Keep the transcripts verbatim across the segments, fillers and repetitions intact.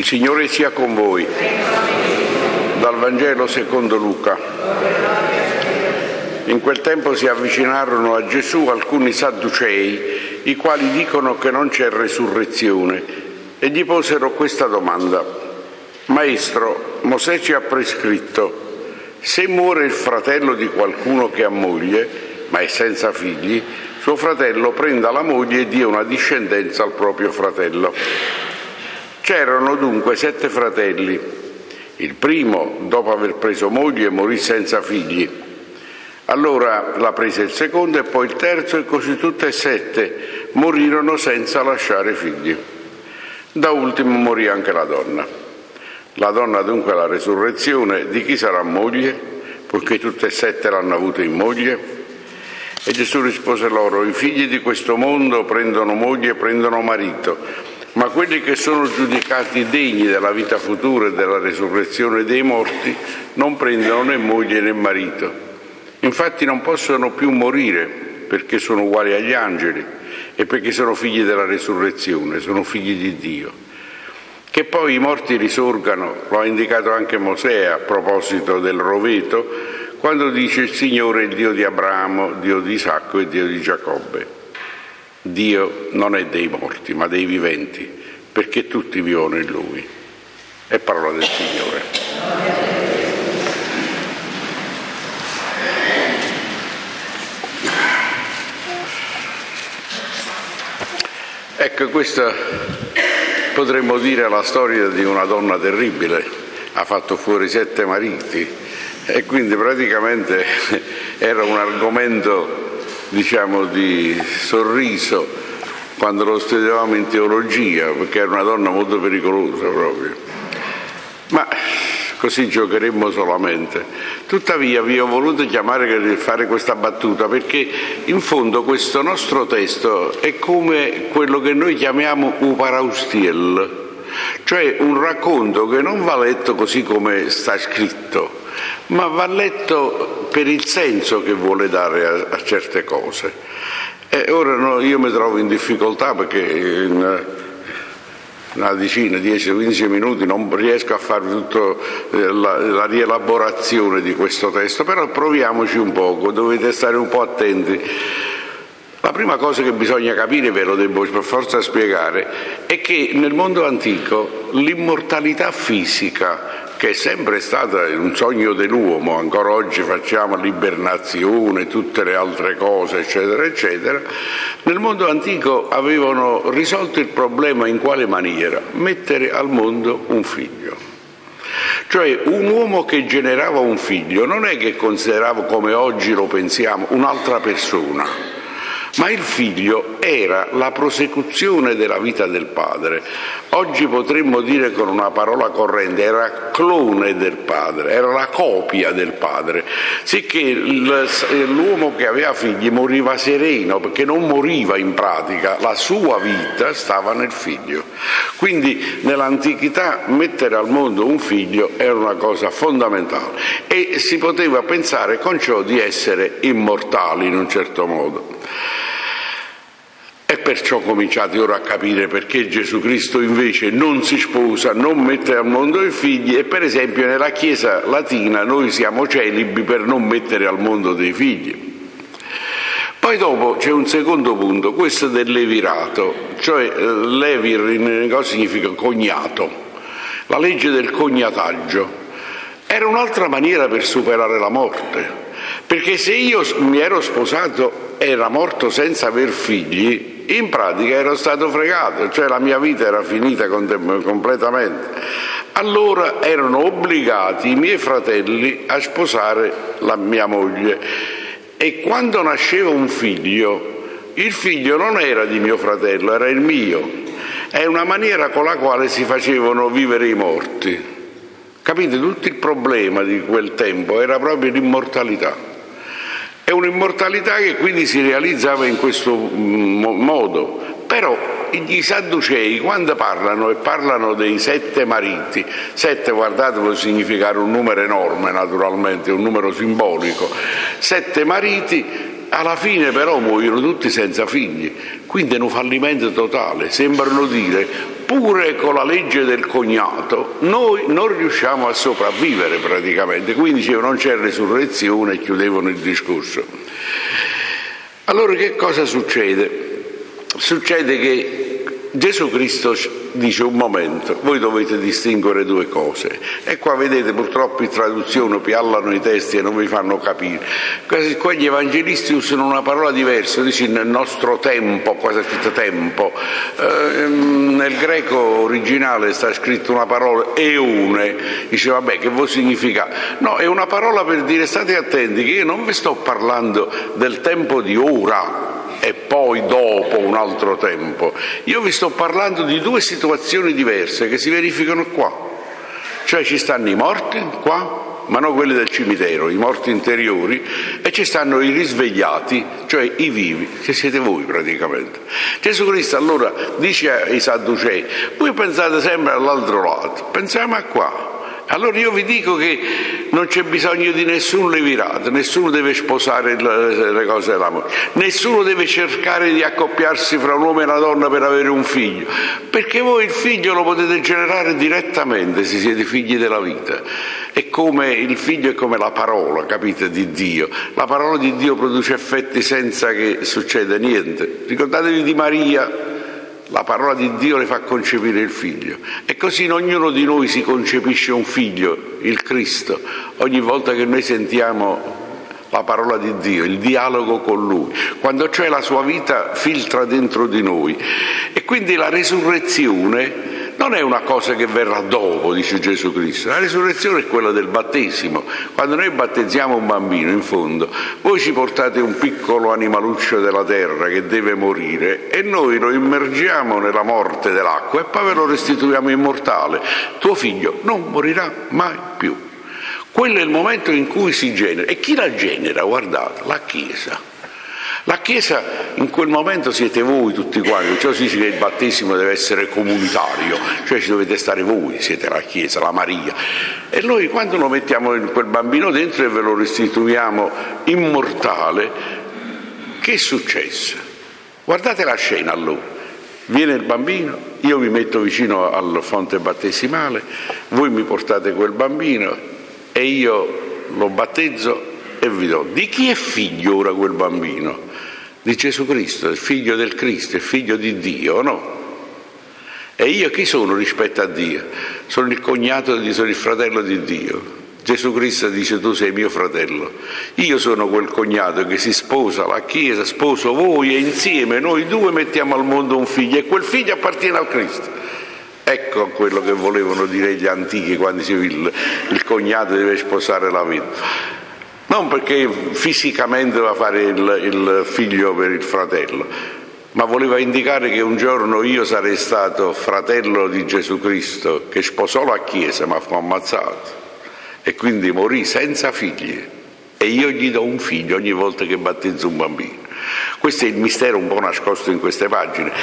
Il Signore sia con voi. Dal Vangelo secondo Luca. In quel tempo si avvicinarono a Gesù alcuni sadducei, i quali dicono che non c'è resurrezione, e gli posero questa domanda: Maestro, Mosè ci ha prescritto, se muore il fratello di qualcuno che ha moglie, ma è senza figli, suo fratello prenda la moglie e dia una discendenza al proprio fratello. C'erano dunque sette fratelli. Il primo, dopo aver preso moglie, morì senza figli. Allora la prese il secondo e poi il terzo, e così tutte e sette morirono senza lasciare figli. Da ultimo morì anche la donna. La donna dunque alla resurrezione di chi sarà moglie, poiché tutte e sette l'hanno avuta in moglie? E Gesù rispose loro: i figli di questo mondo prendono moglie e prendono marito, ma quelli che sono giudicati degni della vita futura e della resurrezione dei morti non prendono né moglie né marito. Infatti non possono più morire, perché sono uguali agli angeli e perché sono figli della resurrezione, sono figli di Dio. Che poi i morti risorgano, lo ha indicato anche Mosè a proposito del roveto, quando dice: il Signore è il Dio di Abramo, Dio di Isacco e Dio di Giacobbe. Dio non è dei morti, ma dei viventi, perché tutti vivono in Lui. È parola del Signore. Ecco, questa potremmo dire la storia di una donna terribile. Ha fatto fuori sette mariti e quindi praticamente era un argomento, diciamo, di sorriso quando lo studiavamo in teologia, perché era una donna molto pericolosa proprio. Ma così giocheremmo solamente. Tuttavia vi ho voluto chiamare per fare questa battuta, perché in fondo questo nostro testo è come quello che noi chiamiamo uparaustiel, cioè un racconto che non va letto così come sta scritto, ma va letto per il senso che vuole dare a, a certe cose. E ora no, io mi trovo in difficoltà perché in una decina, dieci quindici minuti non riesco a fare tutta la, la rielaborazione di questo testo, però proviamoci un poco, dovete stare un po' attenti. La prima cosa che bisogna capire, ve lo devo per forza spiegare, è che nel mondo antico l'immortalità fisica, che è sempre stata un sogno dell'uomo, ancora oggi facciamo l'ibernazione, tutte le altre cose, eccetera, eccetera, nel mondo antico avevano risolto il problema in quale maniera? Mettere al mondo un figlio. Cioè un uomo che generava un figlio non è che considerava, come oggi lo pensiamo, un'altra persona, ma il figlio era la prosecuzione della vita del padre. Oggi potremmo dire con una parola corrente, era clone del padre, era la copia del padre, sicché l'uomo che aveva figli moriva sereno, perché non moriva in pratica, la sua vita stava nel figlio. Quindi nell'antichità mettere al mondo un figlio era una cosa fondamentale e si poteva pensare con ciò di essere immortali in un certo modo. E perciò cominciate ora a capire perché Gesù Cristo invece non si sposa, non mette al mondo i figli, e per esempio nella Chiesa latina noi siamo celibi per non mettere al mondo dei figli. Poi dopo c'è un secondo punto, questo del levirato, cioè levir in cosa significa cognato, la legge del cognataggio. Era un'altra maniera per superare la morte, perché se io mi ero sposato e era morto senza aver figli, in pratica ero stato fregato, cioè la mia vita era finita completamente. Allora erano obbligati i miei fratelli a sposare la mia moglie, e quando nasceva un figlio, il figlio non era di mio fratello, era il mio. È una maniera con la quale si facevano vivere i morti. Capite? Tutto il problema di quel tempo era proprio l'immortalità. È un'immortalità che quindi si realizzava in questo modo. Però gli Sadducei, quando parlano e parlano dei sette mariti, sette, guardate, può significare un numero enorme, naturalmente, un numero simbolico, sette mariti, alla fine però muoiono tutti senza figli, quindi è un fallimento totale. Sembrano dire: pure con la legge del cognato noi non riusciamo a sopravvivere praticamente, quindi dicevano non c'è resurrezione e chiudevano il discorso. Allora che cosa succede? Succede che Gesù Cristo dice un momento, voi dovete distinguere due cose, e qua vedete purtroppo in traduzione piallano i testi e non vi fanno capire. Quasi qua gli evangelisti usano una parola diversa, dice nel nostro tempo, qua sta scritto tempo, eh, nel greco originale sta scritto una parola eune, dice vabbè che vuol significa? No, è una parola per dire state attenti che io non vi sto parlando del tempo di ora e poi dopo un altro tempo, io vi sto parlando di due situazioni diverse che si verificano qua, cioè ci stanno i morti qua, ma non quelli del cimitero, i morti interiori, e ci stanno i risvegliati, cioè i vivi, che siete voi praticamente. Gesù Cristo allora dice ai Sadducei, voi pensate sempre all'altro lato, pensiamo a qua. Allora io vi dico che non c'è bisogno di nessun levirato, nessuno deve sposare le cose dell'amore, nessuno deve cercare di accoppiarsi fra un uomo e una donna per avere un figlio, perché voi il figlio lo potete generare direttamente se siete figli della vita. È come il figlio è come la parola, capite, di Dio. La parola di Dio produce effetti senza che succeda niente. Ricordatevi di Maria. La parola di Dio le fa concepire il figlio, e così in ognuno di noi si concepisce un figlio, il Cristo, ogni volta che noi sentiamo la parola di Dio, il dialogo con Lui, quando cioè la sua vita filtra dentro di noi. E quindi la resurrezione non è una cosa che verrà dopo, dice Gesù Cristo. La risurrezione è quella del battesimo. Quando noi battezziamo un bambino, in fondo, voi ci portate un piccolo animaluccio della terra che deve morire e noi lo immergiamo nella morte dell'acqua e poi ve lo restituiamo immortale. Tuo figlio non morirà mai più. Quello è il momento in cui si genera. E chi la genera? Guardate, la Chiesa. La Chiesa in quel momento siete voi tutti quanti, cioè si dice che il battesimo deve essere comunitario, cioè ci dovete stare voi, siete la Chiesa, la Maria. E noi quando lo mettiamo in quel bambino dentro e ve lo restituiamo immortale, che è successo? Guardate la scena allora. Viene il bambino, io mi metto vicino alla fonte battesimale, voi mi portate quel bambino e io lo battezzo e vi do. Di chi è figlio ora quel bambino? Di Gesù Cristo, il figlio del Cristo, il figlio di Dio, no? E io chi sono rispetto a Dio? Sono il cognato, sono il fratello di Dio. Gesù Cristo dice tu sei mio fratello. Io sono quel cognato che si sposa, la Chiesa, sposo voi e insieme noi due mettiamo al mondo un figlio e quel figlio appartiene al Cristo. Ecco quello che volevano dire gli antichi quando dicevano il, il cognato deve sposare la vedova. Non perché fisicamente doveva fare il, il figlio per il fratello, ma voleva indicare che un giorno io sarei stato fratello di Gesù Cristo, che sposò la Chiesa ma fu ammazzato e quindi morì senza figli. E io gli do un figlio ogni volta che battezzo un bambino. Questo è il mistero un po' nascosto in queste pagine.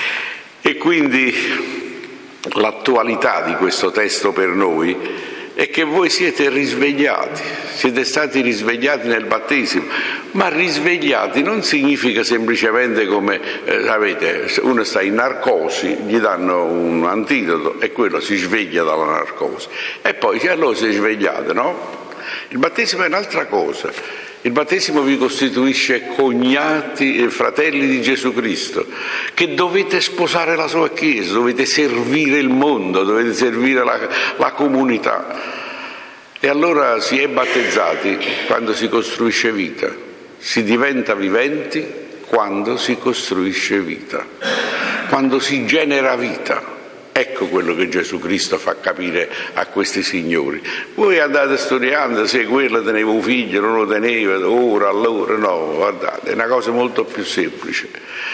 E quindi l'attualità di questo testo per noi è che voi siete risvegliati, siete stati risvegliati nel battesimo, ma risvegliati non significa semplicemente come, eh, sapete, uno sta in narcosi, gli danno un antidoto e quello si sveglia dalla narcosi. E poi cioè, allora si è svegliato, no? Il battesimo è un'altra cosa. Il battesimo vi costituisce cognati e fratelli di Gesù Cristo, che dovete sposare la sua Chiesa, dovete servire il mondo, dovete servire la, la comunità. E allora si è battezzati quando si costruisce vita, si diventa viventi quando si costruisce vita, quando si genera vita. Ecco quello che Gesù Cristo fa capire a questi signori. Voi andate studiando se quello teneva un figlio, non lo teneva, ora, allora, no, guardate, è una cosa molto più semplice.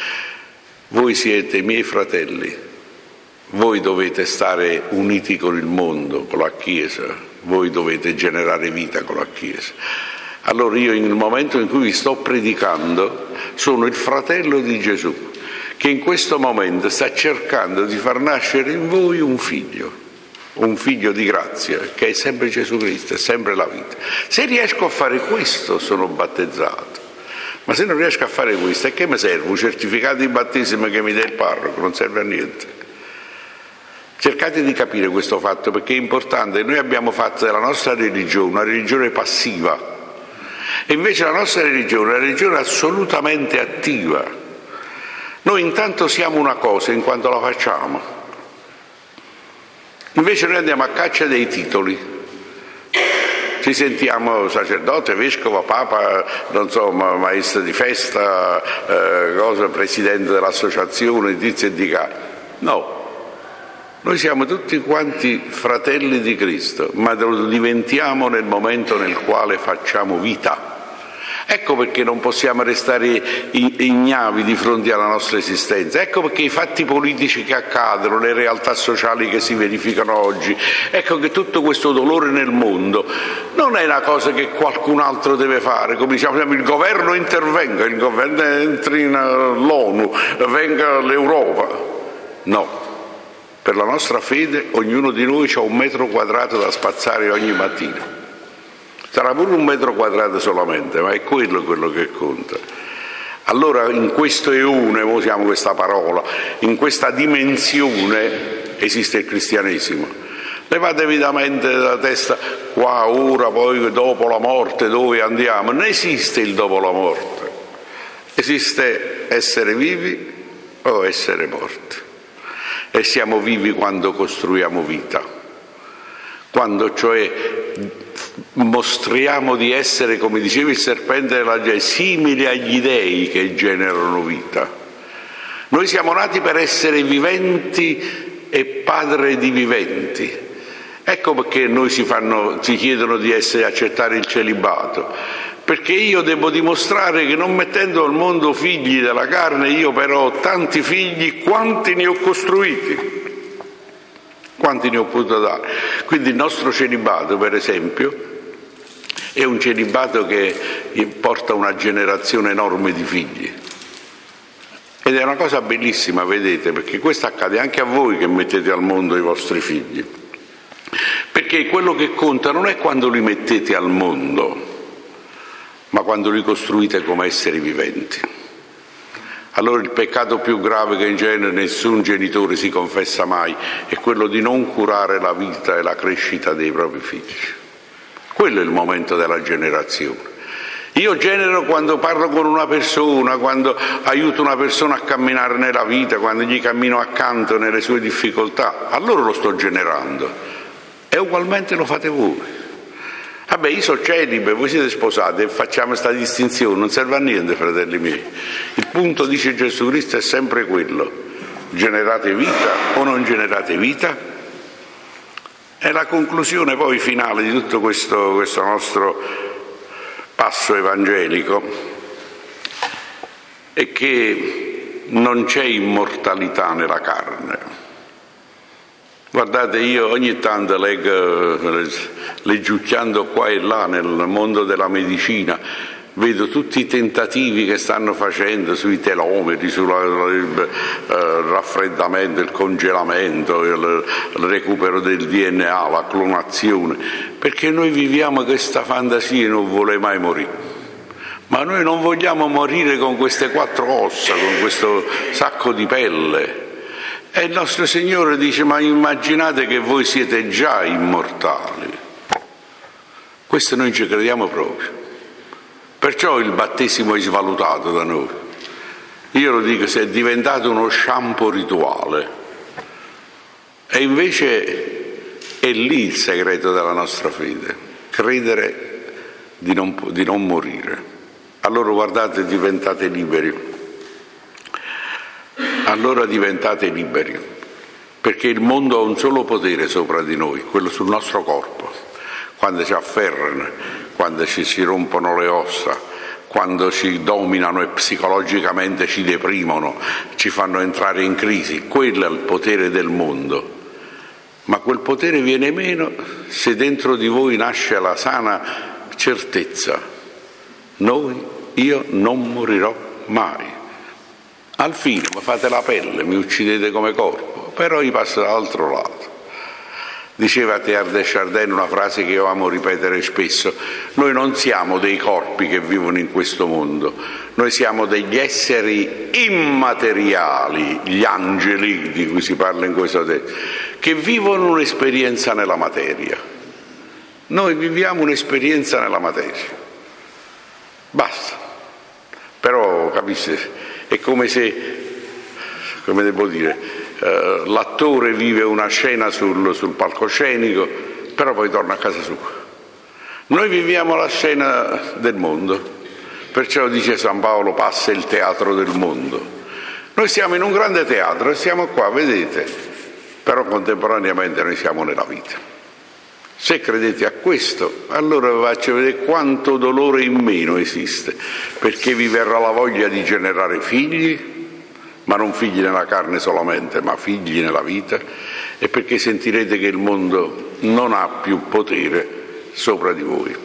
Voi siete i miei fratelli, voi dovete stare uniti con il mondo, con la Chiesa, voi dovete generare vita con la Chiesa. Allora io nel momento in cui vi sto predicando sono il fratello di Gesù, che in questo momento sta cercando di far nascere in voi un figlio, un figlio di grazia, che è sempre Gesù Cristo, è sempre la vita. Se riesco a fare questo sono battezzato, ma se non riesco a fare questo, a che mi serve un certificato di battesimo che mi dà il parroco? Non serve a niente. Cercate di capire questo fatto, perché è importante. Noi abbiamo fatto della nostra religione una religione passiva, e invece la nostra religione è una religione assolutamente attiva. Noi intanto siamo una cosa in quanto la facciamo, invece noi andiamo a caccia dei titoli. Ci sentiamo sacerdote, vescovo, papa, non so, maestro di festa, eh, cosa, presidente dell'associazione, di tizio e di ca. No, noi siamo tutti quanti fratelli di Cristo, ma lo diventiamo nel momento nel quale facciamo vita. Ecco perché non possiamo restare ignavi di fronte alla nostra esistenza, ecco perché i fatti politici che accadono, le realtà sociali che si verificano oggi, ecco che tutto questo dolore nel mondo non è una cosa che qualcun altro deve fare, come diciamo il governo intervenga, il governo entri in l'ONU, venga l'Europa. No, per la nostra fede ognuno di noi ha un metro quadrato da spazzare ogni mattina. Sarà pure un metro quadrato solamente, ma è quello quello che conta. Allora in questo eune, usiamo questa parola, in questa dimensione esiste il cristianesimo. Levatevi da mente dalla testa, qua, ora, poi, dopo la morte, dove andiamo? Non esiste il dopo la morte. Esiste essere vivi o essere morti. E siamo vivi quando costruiamo vita. Quando cioè mostriamo di essere, come diceva il serpente della Genesi, simili agli dei che generano vita. Noi siamo nati per essere viventi e padre di viventi. Ecco perché noi si, fanno, ci chiedono di essere, accettare il celibato, perché io devo dimostrare che non mettendo al mondo figli della carne, io però ho tanti figli quanti ne ho costruiti, quanti ne ho potuto dare. Quindi il nostro celibato, per esempio, è un celibato che porta una generazione enorme di figli. Ed è una cosa bellissima, vedete, perché questo accade anche a voi che mettete al mondo i vostri figli. Perché quello che conta non è quando li mettete al mondo, ma quando li costruite come esseri viventi. Allora il peccato più grave che in genere nessun genitore si confessa mai è quello di non curare la vita e la crescita dei propri figli. Quello è il momento della generazione. Io genero quando parlo con una persona, quando aiuto una persona a camminare nella vita, quando gli cammino accanto nelle sue difficoltà, allora lo sto generando. E ugualmente lo fate voi. Vabbè, io sono celibe, voi siete sposati e facciamo questa distinzione, non serve a niente, fratelli miei. Il punto, dice Gesù Cristo, è sempre quello: generate vita o non generate vita? E la conclusione poi finale di tutto questo, questo nostro passo evangelico è che non c'è immortalità nella carne. Guardate, io ogni tanto leggo, leggiucchiando qua e là nel mondo della medicina, vedo tutti i tentativi che stanno facendo sui telometri, sul uh, raffreddamento, il congelamento, il, il recupero del D N A, la clonazione, perché noi viviamo questa fantasia e non vuole mai morire. Ma noi non vogliamo morire con queste quattro ossa, con questo sacco di pelle. E il nostro Signore dice: ma immaginate che voi siete già immortali. Questo noi ci crediamo proprio. Perciò il battesimo è svalutato da noi. Io lo dico, se è diventato uno shampoo rituale. E invece è lì il segreto della nostra fede, credere di non, di non morire. Allora guardate, diventate liberi. Allora diventate liberi, perché il mondo ha un solo potere sopra di noi, quello sul nostro corpo. Quando ci afferrano, quando ci si rompono le ossa, quando ci dominano e psicologicamente ci deprimono, ci fanno entrare in crisi, quello è il potere del mondo. Ma quel potere viene meno se dentro di voi nasce la sana certezza: noi, io non morirò mai. Al fine mi fate la pelle, mi uccidete come corpo, però io passo dall'altro lato. Diceva Teilhard de Chardin una frase che io amo ripetere spesso: noi non siamo dei corpi che vivono in questo mondo, noi siamo degli esseri immateriali, gli angeli di cui si parla in questo testo, che vivono un'esperienza nella materia. Noi viviamo un'esperienza nella materia. Basta. Però, capisci, è come se, come devo dire, eh, l'attore vive una scena sul, sul palcoscenico, però poi torna a casa sua. Noi viviamo la scena del mondo, perciò dice San Paolo, passa il teatro del mondo. Noi siamo in un grande teatro e siamo qua, vedete, però contemporaneamente noi siamo nella vita. Se credete a questo, allora vi faccio vedere quanto dolore in meno esiste, perché vi verrà la voglia di generare figli, ma non figli nella carne solamente, ma figli nella vita, e perché sentirete che il mondo non ha più potere sopra di voi.